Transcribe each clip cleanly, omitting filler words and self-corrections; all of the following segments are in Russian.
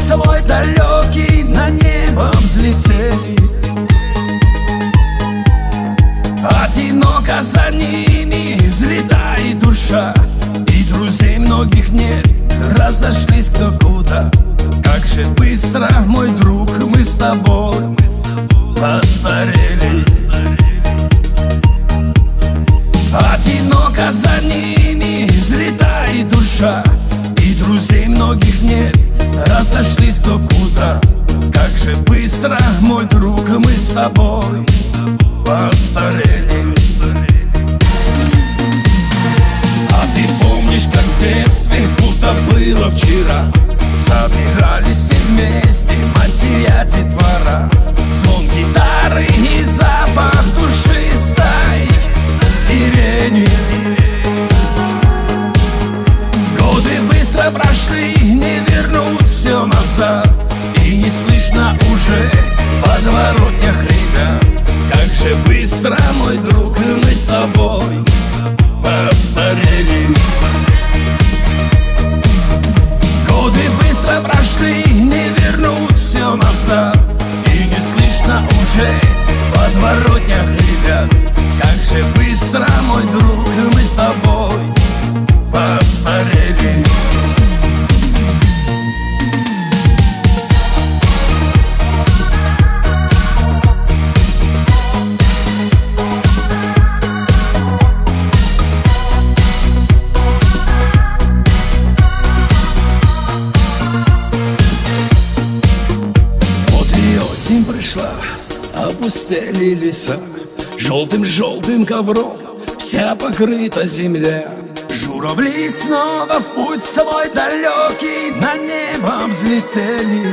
свой далекий на небо взлетели. Одиноко за ними взлетает душа, и друзей многих нет, разошлись кто куда. Как же быстро, мой друг, мы с тобой постарели. Одиноко за ними взлетает душа, и друзей многих нет, разошлись кто куда. Как же быстро, мой друг, мы с тобой постарели. А ты помнишь, как в детстве, будто было вчера, собирались все вместе, матеря, детвора, звон гитары и запах душистой сирени. Годы быстро прошли, не вернуть все назад, и не слышно уже в подворотнях ребят. Как же быстро, мой друг, мы с тобой постарели. Годы быстро прошли, не вернуть все назад, и не слышно уже в подворотнях ребят. Как же быстро, мой друг, мы с тобой постарели. Осень пришла, опустели леса, желтым-желтым ковром вся покрыта земля. Журавли снова в путь свой далекий на небо взлетели.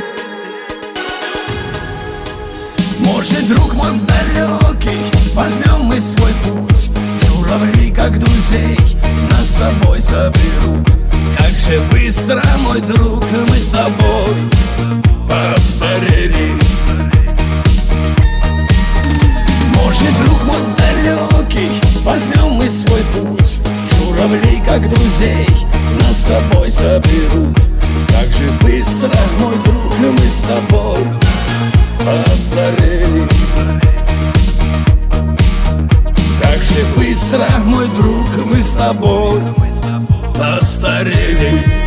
Может, друг мой далекий, возьмем мы свой путь, журавли, как друзей, нас с собой заберут. Как же быстро, мой друг, мы с тобой постарели. Может, друг мой далекий, возьмем мы свой путь, журавли, как друзей, нас с собой заберут. Как же быстро, мой друг, мы с тобой постарели. Как же быстро, мой друг, мы с тобой постарели.